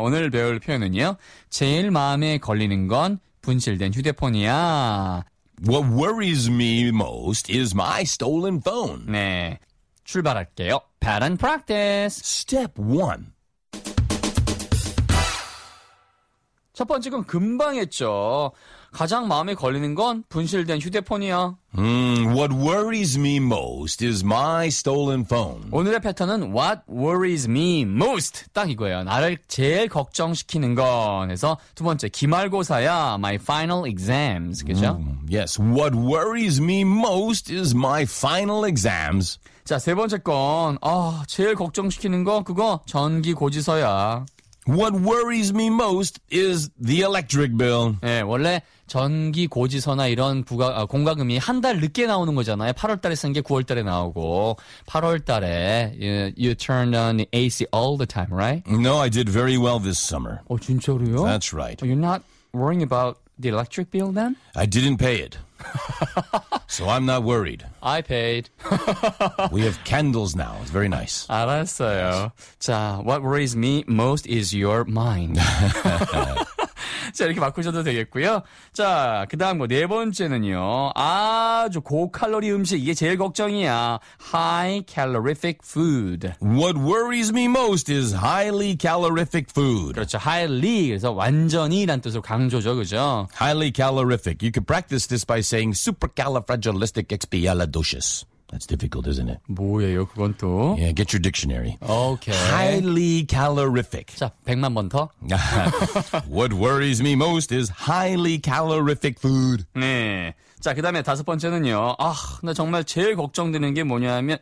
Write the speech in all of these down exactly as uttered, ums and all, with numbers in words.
오늘 배울 표현은요. 제일 마음에 걸리는 건 분실된 휴대폰이야. What worries me most is my stolen phone. 네, 출발할게요. Pattern practice. Step one. 첫 번째 건 금방 했죠. 가장 마음에 걸리는 건 분실된 휴대폰이야. Mm, what worries me most is my stolen phone. 오늘의 패턴은 What worries me most 딱 이거예요. 나를 제일 걱정시키는 건 해서 두 번째 기말고사야 my final exams 그죠? Mm, yes, what worries me most is my final exams. 자, 세 번째 건 아, 제일 걱정시키는 거 그거 전기 고지서야. What worries me most is the electric bill. 네, 원래 전기 고지서나 이런 부가 아, 공과금이 한 달 늦게 나오는 거잖아요. 팔월 달에 쓴 게 구월 달에 나오고 팔월 달에 you, you turned on the A C all the time, right? No, I did very well this summer. 어, 진짜로요? That's right. You're not worrying about the electric bill then? I didn't pay it. So I'm not worried. I paid. We have candles now. It's very nice. 알았어요. 자, what worries me most is your mind. 자, 이렇게 바꾸셔도 되겠고요. 자, 그 다음 거 네 번째는요. 아주 고칼로리 음식, 이게 제일 걱정이야. High calorific food. What worries me most is highly calorific food. 그렇죠. highly, 그래서 완전히란 뜻으로 강조죠. 그죠? Highly calorific. You could practice this by saying supercalifragilisticexpialidocious. That's difficult, isn't it? 뭐예요, 그건 또? Yeah, get your dictionary. 오케이. Highly calorific. 자, 백만 번 더. What worries me most is highly calorific food. 네. 자, 그 다음에 다섯 번째는요. 아, 나 정말 제일 걱정되는 게 뭐냐면,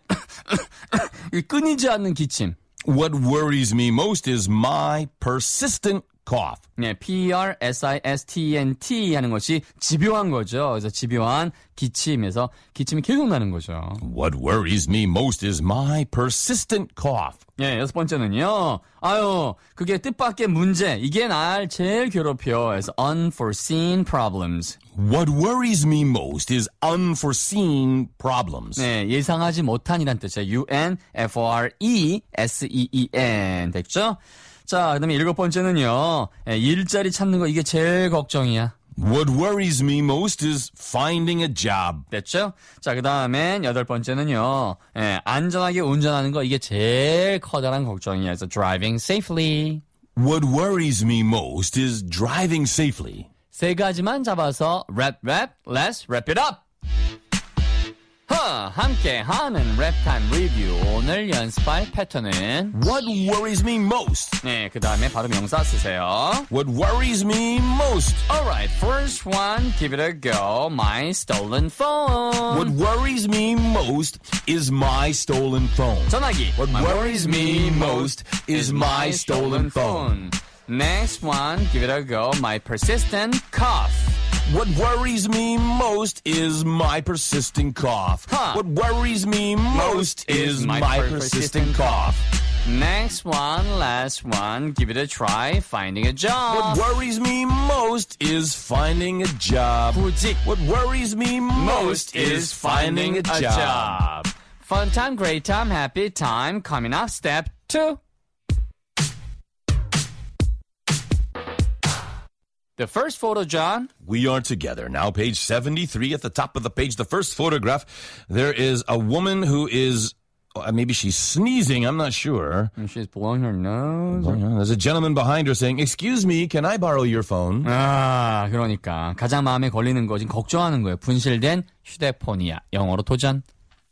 이 끊이지 않는 기침. What worries me most is my persistent cough. 네, P-E-R-S-I-S-T-E-N-T 하는 것이 집요한 거죠. 그래서 집요한 기침에서 기침이 계속 나는 거죠. What worries me most is my persistent cough. 네, 여섯 번째는요. 아유, 그게 뜻밖의 문제. 이게 날 제일 괴롭혀. 그래서 unforeseen problems. What worries me most is unforeseen problems. 네, 예상하지 못한이란 뜻이에요. U-N-F-O-R-E-S-E-E-N. 됐죠? 자, 그 다음에 일곱 번째는요. 일자리 찾는 거 이게 제일 걱정이야. What worries me most is finding a job. 됐죠? 자, 그 다음엔 여덟 번째는요. 예, 안전하게 운전하는 거 이게 제일 커다란 걱정이야. 그래서 driving safely. What worries me most is driving safely. 세 가지만 잡아서 rap, rap, let's wrap it up. 허, 함께 하는 랩타임 리뷰. 오늘 연습할 패턴은 What worries me most? 네, 그 다음에 바로 명사 쓰세요. What worries me most? Alright, first one, give it a go. My stolen phone. What worries me most is my stolen phone. 전화기. What worries me most is my stolen phone. Next one, give it a go. My persistent cough. What worries me most is my persistent cough. Huh. What worries me most is my, my persistent cough. Next one, last one, give it a try. Finding a job. What worries me most is finding a job. 구직. What worries me most is finding a job. Fun time, great time, happy time. Coming up, step two. The first photo, John. We are together. Now, page seventy-three at the top of the page. The first photograph, there is a woman who is, uh, maybe she's sneezing. I'm not sure. And she's blowing her nose. Oh, yeah. There's a gentleman behind her saying, excuse me, can I borrow your phone? 아, 그러니까. 가장 마음에 걸리는 거, 지금 걱정하는 거예요. 분실된 휴대폰이야. 영어로 도전.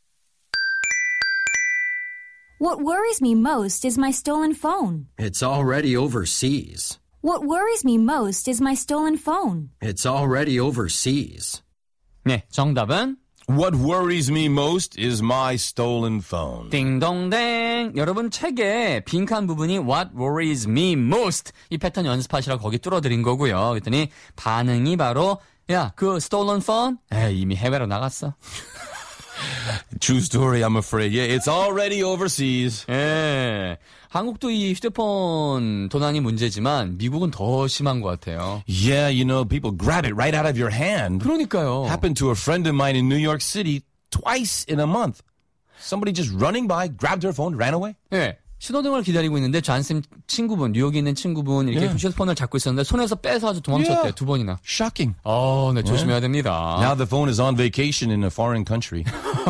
What worries me most is my stolen phone. It's already overseas. What worries me most is my stolen phone. It's already overseas. 네, 정답은 What worries me most is my stolen phone. 띵동댕. 여러분 책에 빈칸 부분이 What worries me most 이 패턴 연습하시라고 거기 뚫어드린 거고요. 그랬더니 반응이 바로 야, 그 stolen phone? 에이, 이미 해외로 나갔어. True story, I'm afraid. Yeah, it's already overseas. 예. 한국도 이 휴대폰 도난이 문제지만 미국은 더 심한 것 같아요. Yeah, you know, people grab it right out of your hand. 그러니까요. Happened to a friend of mine in New York City twice in a month. Somebody just running by, grabbed her phone, ran away. 예. 신호등을 기다리고 있는데 존쌤 친구분, 뉴욕에 있는 친구분 이렇게 Yeah. 휴대폰을 잡고 있었는데 손에서 뺏어가지고 도망쳤대요. Yeah. 두 번이나. Shocking. 어, 네, 조심해야 됩니다. Now the phone is on vacation in a foreign country.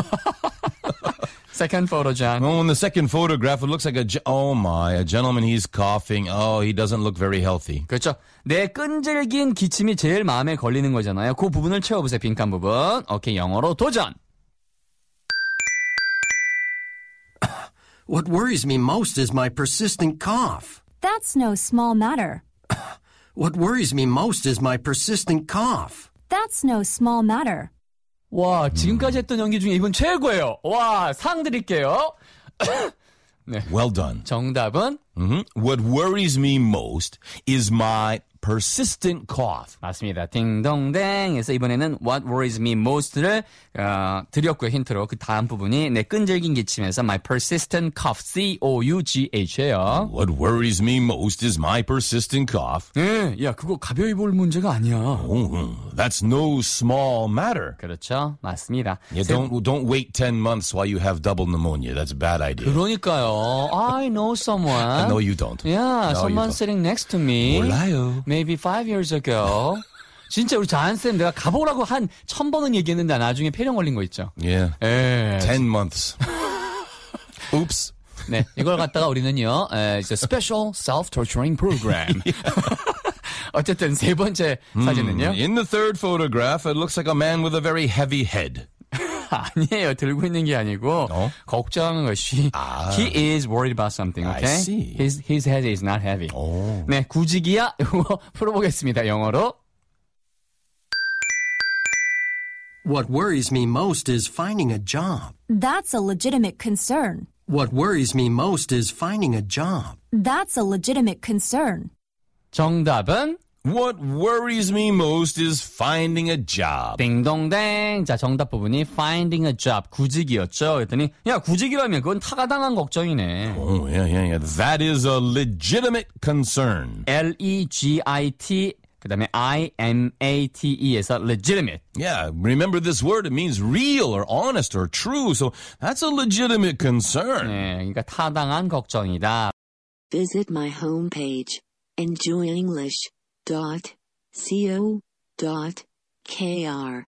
Second photo, John. Oh, in the second photograph, it looks like a, ge- oh my, a gentleman, he's coughing. Oh, he doesn't look very healthy. 그렇죠. 내 끈질긴 기침이 제일 마음에 걸리는 거잖아요. 그 부분을 채워보세요. 빈칸 부분. 오케이, 영어로 도전. What worries me most is my persistent cough. That's no small matter. What worries me most is my persistent cough. That's no small matter. 와, 지금까지 했던 연기 중에 이분 최고예요. 와, 상 드릴게요. Well done. 정답은? Mhm. What worries me most is my persistent cough. 맞습니다. 딩동댕에서 이번에는 What worries me most를 어, 드렸고요. 힌트로. 그 다음 부분이 내 끈질긴 기침에서 my persistent cough, C O U G H예요. What worries me most is my persistent cough. 네, 야, 그거 가벼이 볼 문제가 아니야. Oh, that's no small matter. 그렇죠. 맞습니다. Yeah, 세- don't don't wait ten months while you have double pneumonia. That's a bad idea. 그러니까요. I know someone. No, you don't. Yeah, No, someone you don't. sitting next to me. 몰라요. Maybe five years ago. 진짜 우리 자한쌤 내가 가보라고 한 천 번은 얘기했는데 나중에 폐렴 걸린 거 있죠. Yeah. 예. Ten months. Oops. 네, 이걸 갖다가 우리는요, 에, it's a special self-torturing program. 어쨌든 세 번째 사진은요. In the third photograph, it looks like a man with a very heavy head. 아니에요. 들고 있는 게 아니고 어? 걱정한 것이 아. he is worried about something. I Okay? see. His his head is not heavy. 오. 네, 구직이야. 이거 풀어보겠습니다. 영어로. What worries me most is finding a job. That's a legitimate concern. What worries me most is finding a job. That's a legitimate concern. 정답은 What worries me most is finding a job. 딩동댕. 자, 정답 부분이 finding a job. 구직이었죠. 그랬더니 야, 구직이라면 그건 타가당한 걱정이네. Oh, yeah, yeah, yeah. That is a legitimate concern. L E G I T 그다음에 I M A T E에서 legitimate. Yeah, remember this word. It means real or honest or true. So that's a legitimate concern. 네, 그러니까 타당한 걱정이다. Visit my homepage, enjoy english dot co dot k r.